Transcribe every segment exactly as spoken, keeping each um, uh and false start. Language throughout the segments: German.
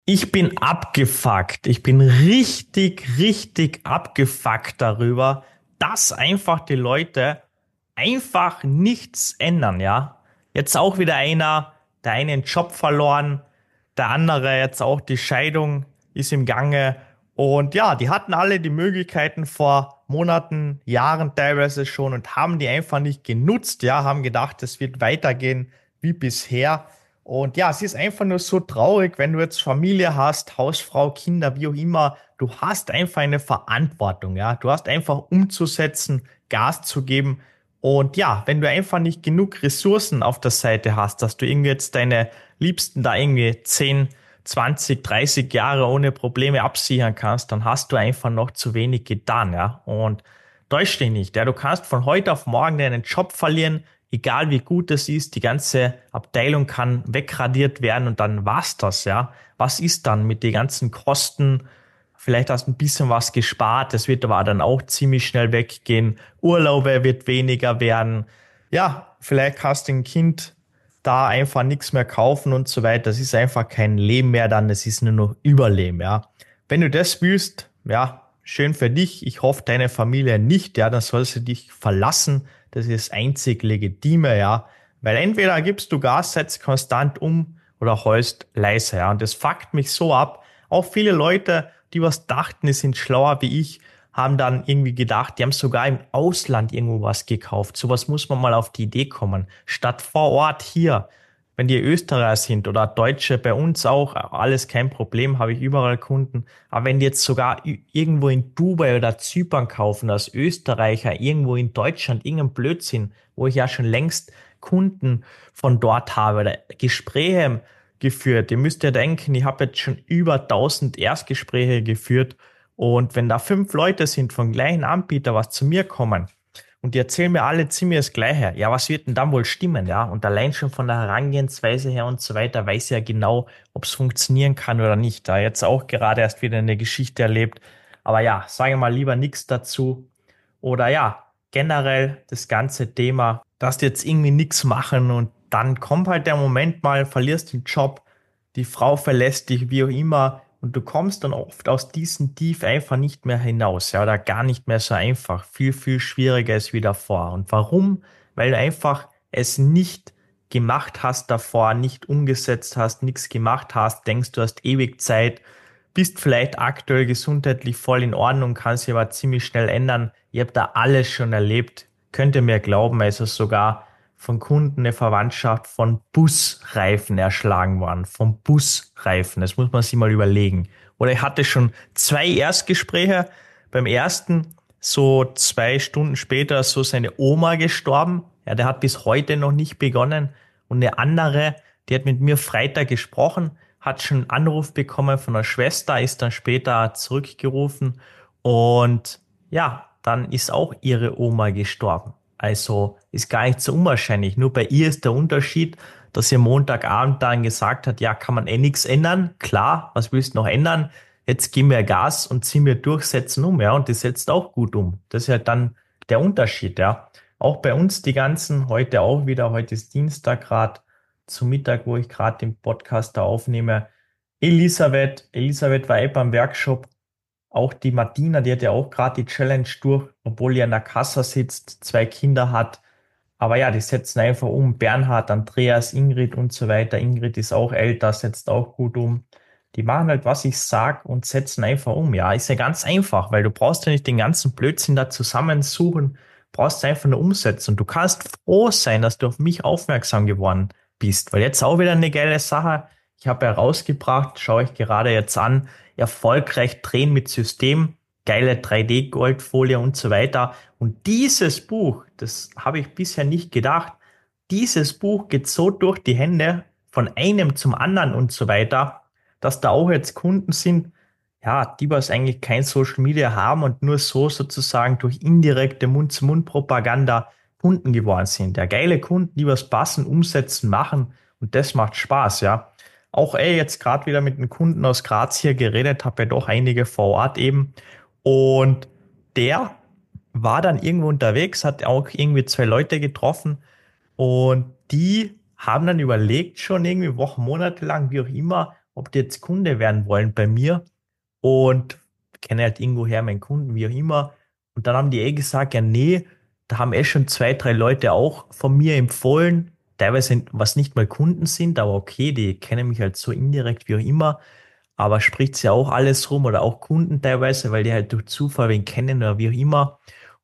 Ich bin abgefuckt. Ich bin richtig, richtig abgefuckt darüber, dass einfach die Leute einfach nichts ändern, ja. Jetzt auch wieder einer, der eine den Job verloren, der andere jetzt auch die Scheidung ist im Gange. Und ja, die hatten alle die Möglichkeiten vor Monaten, Jahren teilweise schon und haben die einfach nicht genutzt, ja, haben gedacht, es wird weitergehen wie bisher. Und ja, es ist einfach nur so traurig, wenn du jetzt Familie hast, Hausfrau, Kinder, wie auch immer. Du hast einfach eine Verantwortung, ja. Du hast einfach umzusetzen, Gas zu geben. Und ja, wenn du einfach nicht genug Ressourcen auf der Seite hast, dass du irgendwie jetzt deine Liebsten da irgendwie zehn, zwanzig, dreißig Jahre ohne Probleme absichern kannst, dann hast du einfach noch zu wenig getan, ja. Und täusch dich nicht, ja. Du kannst von heute auf morgen deinen Job verlieren, egal wie gut es ist, die ganze Abteilung kann wegradiert werden und dann war's das, ja. Was ist dann mit den ganzen Kosten? Vielleicht hast du ein bisschen was gespart, das wird aber dann auch ziemlich schnell weggehen. Urlaube wird weniger werden. Ja, vielleicht hast du ein Kind da einfach nichts mehr kaufen und so weiter. Das ist einfach kein Leben mehr dann, das ist nur noch Überleben, ja. Wenn du das willst, ja, schön für dich. Ich hoffe, deine Familie nicht, ja, dann sollst du dich verlassen. Das ist das einzig Legitime, ja. Weil entweder gibst du Gas, setzt konstant um oder heulst leise, ja. Und das fuckt mich so ab. Auch viele Leute, die was dachten, die sind schlauer wie ich, haben dann irgendwie gedacht, die haben sogar im Ausland irgendwo was gekauft. Sowas muss man mal auf die Idee kommen. Statt vor Ort hier, wenn die Österreicher sind oder Deutsche bei uns auch, alles kein Problem, habe ich überall Kunden. Aber wenn die jetzt sogar irgendwo in Dubai oder Zypern kaufen, als Österreicher, irgendwo in Deutschland, irgendein Blödsinn, wo ich ja schon längst Kunden von dort habe oder Gespräche geführt. Ihr müsst ja denken, ich habe jetzt schon über tausend Erstgespräche geführt. Und wenn da fünf Leute sind von gleichen Anbieter, was zu mir kommen und die erzählen mir alle ziemlich das Gleiche, ja, was wird denn dann wohl stimmen, ja? Und allein schon von der Herangehensweise her und so weiter weiß ich ja genau, ob es funktionieren kann oder nicht. Da jetzt auch gerade erst wieder eine Geschichte erlebt. Aber ja, sage mal lieber nichts dazu. Oder ja, generell das ganze Thema, dass die jetzt irgendwie nichts machen und dann kommt halt der Moment mal, verlierst den Job, die Frau verlässt dich, wie auch immer, und du kommst dann oft aus diesem Tief einfach nicht mehr hinaus, ja, oder gar nicht mehr so einfach. Viel, viel schwieriger ist wie davor. Und warum? Weil du einfach es nicht gemacht hast davor, nicht umgesetzt hast, nichts gemacht hast, denkst, du hast ewig Zeit, bist vielleicht aktuell gesundheitlich voll in Ordnung, kann sich aber ziemlich schnell ändern. Ihr habt da alles schon erlebt. Könnt ihr mir glauben, also sogar von Kunden eine Verwandtschaft von Busreifen erschlagen worden. Von Busreifen. Das muss man sich mal überlegen. Oder ich hatte schon zwei Erstgespräche. Beim ersten, so zwei Stunden später, so seine Oma gestorben. Ja, der hat bis heute noch nicht begonnen. Und eine andere, die hat mit mir Freitag gesprochen, hat schon einen Anruf bekommen von einer Schwester, ist dann später zurückgerufen. Und ja, dann ist auch ihre Oma gestorben. Also ist gar nicht so unwahrscheinlich. Nur bei ihr ist der Unterschied, dass sie Montagabend dann gesagt hat, ja, kann man eh nichts ändern. Klar, was willst du noch ändern? Jetzt gib mir Gas und zieh mir durch, setzen um, ja. Und die setzt auch gut um. Das ist ja dann der Unterschied, ja. Auch bei uns die ganzen, heute auch wieder, heute ist Dienstag gerade zum Mittag, wo ich gerade den Podcast da aufnehme. Elisabeth, Elisabeth war eh beim Workshop. Auch die Martina, die hat ja auch gerade die Challenge durch, obwohl die an der Kasse sitzt, zwei Kinder hat. Aber ja, die setzen einfach um. Bernhard, Andreas, Ingrid und so weiter. Ingrid ist auch älter, setzt auch gut um. Die machen halt, was ich sag und setzen einfach um. Ja, ist ja ganz einfach, weil du brauchst ja nicht den ganzen Blödsinn da zusammensuchen, brauchst einfach nur umsetzen. Und du kannst froh sein, dass du auf mich aufmerksam geworden bist. Weil jetzt auch wieder eine geile Sache. Ich habe herausgebracht, schaue ich gerade jetzt an, erfolgreich drehen mit System, geile drei D-Goldfolie und so weiter. Und dieses Buch, das habe ich bisher nicht gedacht, dieses Buch geht so durch die Hände von einem zum anderen und so weiter, dass da auch jetzt Kunden sind, ja, die was eigentlich kein Social Media haben und nur so sozusagen durch indirekte Mund-zu-Mund-Propaganda Kunden geworden sind. Ja, geile Kunden, die was passen, umsetzen, machen und das macht Spaß, ja. Auch ey, jetzt gerade wieder mit einem Kunden aus Graz hier geredet, habe ja doch einige vor Ort eben. Und der war dann irgendwo unterwegs, hat auch irgendwie zwei Leute getroffen und die haben dann überlegt, schon irgendwie Wochen, Monate lang, wie auch immer, ob die jetzt Kunde werden wollen bei mir und kenne halt irgendwoher meinen Kunden, wie auch immer. Und dann haben die eh gesagt, ja, nee, da haben eh schon zwei, drei Leute auch von mir empfohlen, teilweise was nicht mal Kunden sind, aber okay, die kennen mich halt so indirekt, wie auch immer. Aber spricht ja auch alles rum oder auch Kunden teilweise, weil die halt durch Zufall wen kennen oder wie auch immer.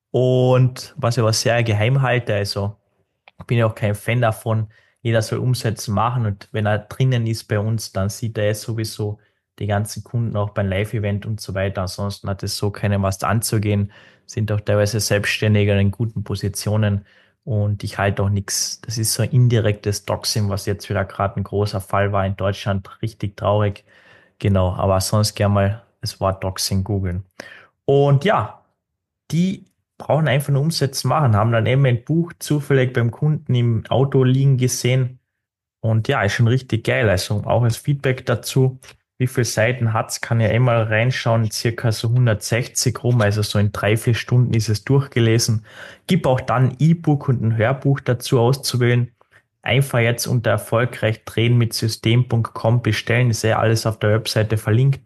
Und was ich aber sehr geheim halte, also bin ja auch kein Fan davon. Jeder soll Umsätze machen und wenn er drinnen ist bei uns, dann sieht er sowieso die ganzen Kunden auch beim Live-Event und so weiter. Ansonsten hat es so keinem was anzugehen, sind auch teilweise Selbstständige in guten Positionen und ich halte auch nichts. Das ist so ein indirektes Doxing, was jetzt wieder gerade ein großer Fall war in Deutschland. Richtig traurig. Genau, aber sonst gerne mal das Wort Doxing googeln. Und ja, die brauchen einfach nur Umsätze machen, haben dann eben ein Buch zufällig beim Kunden im Auto liegen gesehen. Und ja, ist schon richtig geil. Also auch als Feedback dazu, wie viele Seiten hat's, kann ja einmal reinschauen, circa so hundertsechzig rum, also so in drei, vier Stunden ist es durchgelesen. Gibt auch dann ein E-Book und ein Hörbuch dazu auszuwählen. Einfach jetzt unter erfolgreich drehen mit System Punkt com bestellen, ist ja alles auf der Webseite verlinkt.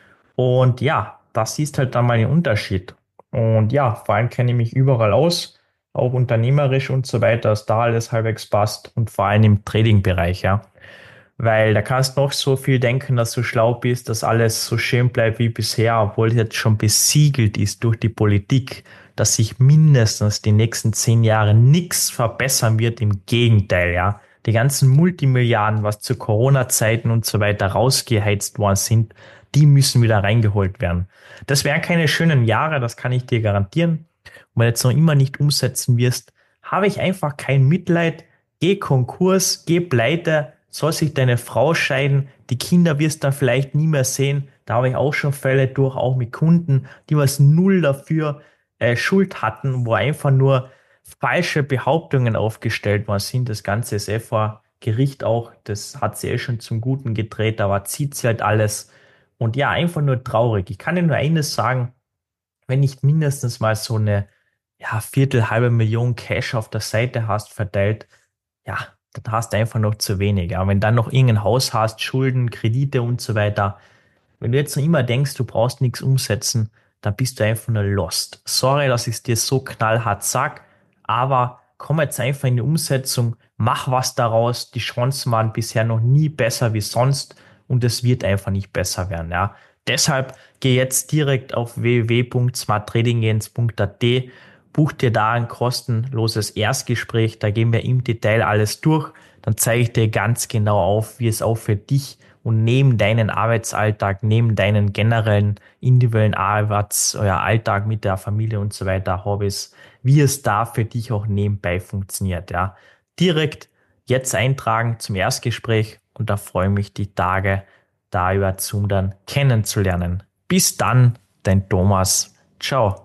Und ja, das ist halt dann mal ein Unterschied. Und ja, vor allem kenne ich mich überall aus, auch unternehmerisch und so weiter, dass da alles halbwegs passt und vor allem im Trading-Bereich, ja. Weil da kannst du noch so viel denken, dass du schlau bist, dass alles so schön bleibt wie bisher, obwohl es jetzt schon besiegelt ist durch die Politik, dass sich mindestens die nächsten zehn Jahre nichts verbessern wird. Im Gegenteil, ja. Die ganzen Multimilliarden, was zu Corona-Zeiten und so weiter rausgeheizt worden sind, die müssen wieder reingeholt werden. Das wären keine schönen Jahre, das kann ich dir garantieren. Und wenn du jetzt noch immer nicht umsetzen wirst, habe ich einfach kein Mitleid. Geh Konkurs, geh pleite, soll sich deine Frau scheiden, die Kinder wirst du dann vielleicht nie mehr sehen. Da habe ich auch schon Fälle durch, auch mit Kunden, die was null dafür äh, Schuld hatten, wo einfach nur falsche Behauptungen aufgestellt worden sind. Das Ganze ist eh vor Gericht auch, das hat sie eh schon zum Guten gedreht, aber zieht sie halt alles. Und ja, einfach nur traurig. Ich kann dir nur eines sagen, wenn nicht mindestens mal so eine ja, Viertel, halbe Million Cash auf der Seite hast verteilt, ja, dann hast du einfach noch zu wenig. Aber wenn dann noch irgendein Haus hast, Schulden, Kredite und so weiter, wenn du jetzt noch immer denkst, du brauchst nichts umsetzen, dann bist du einfach nur lost. Sorry, dass ich es dir so knallhart sag, aber komm jetzt einfach in die Umsetzung, mach was daraus. Die Chancen waren bisher noch nie besser wie sonst und es wird einfach nicht besser werden, ja. Deshalb geh jetzt direkt auf w w w punkt smart trading gains punkt a t, buch dir da ein kostenloses Erstgespräch, da gehen wir im Detail alles durch, dann zeige ich dir ganz genau auf, wie es auch für dich und neben deinen Arbeitsalltag, neben deinen generellen individuellen Arbeits, euer Alltag mit der Familie und so weiter, Hobbys, wie es da für dich auch nebenbei funktioniert, ja. Direkt jetzt eintragen zum Erstgespräch und da freue ich mich die Tage da über Zoom dann kennenzulernen. Bis dann, dein Thomas. Ciao.